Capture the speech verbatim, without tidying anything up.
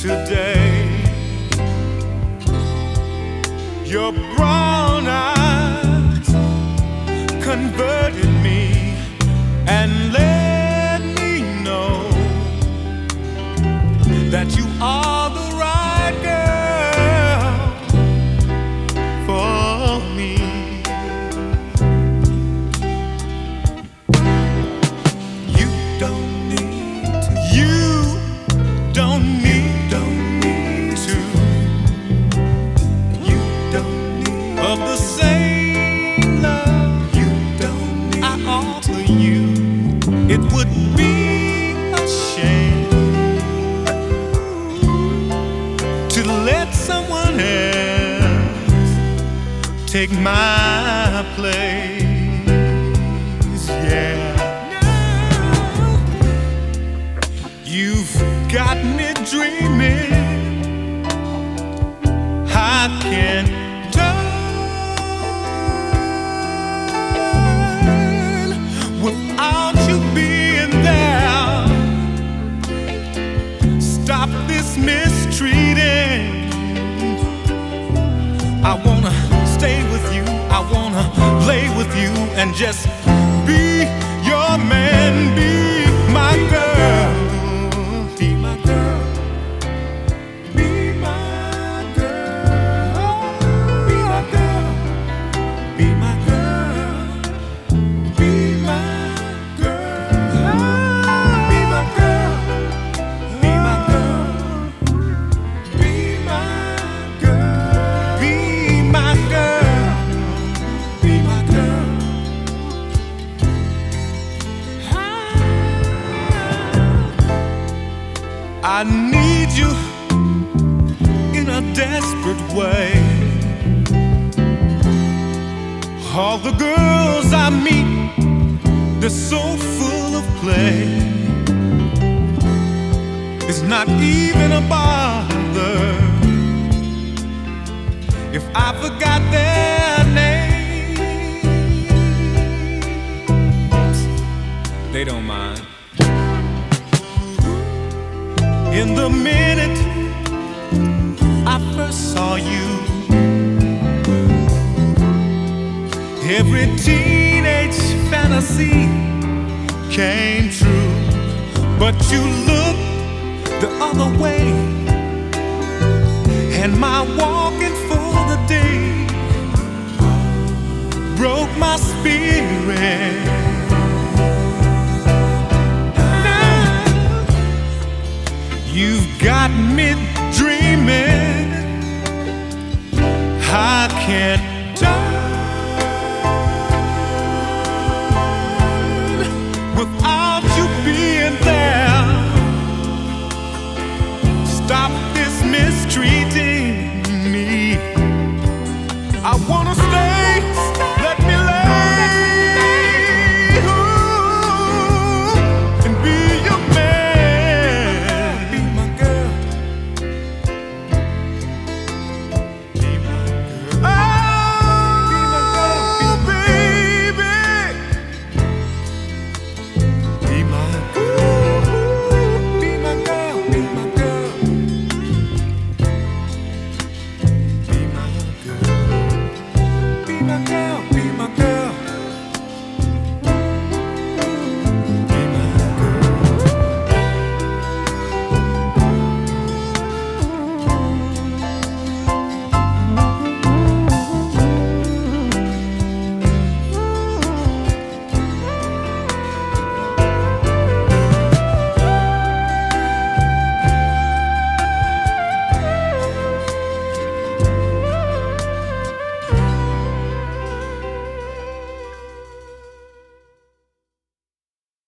today. Your brown eyes converted me and let me know that you are the right girl for me. You don't need to. You don't need, don't need to. You don't need of the same love. You don't need I offer you. It would be a shame to let someone else take my place. Yeah. You've got me dreaming. I can't turn without you being there. Stop this mistreating. I wanna stay with you. I wanna lay with you and just be your man. Be my girl. Be my girl. Be my girl. Be my girl. Be my girl. Be my girl. Be my girl. Be my girl. Be my girl. Be my girl. Be my girl. I need you in a desperate way. All the girls I meet, they're so full of play. It's not even a bother if I forgot their names. They don't mind. In the minute I first saw you, every teenage fantasy came true. But you looked the other way, and my walking for the day broke my spirit. You've got me dreaming. I can't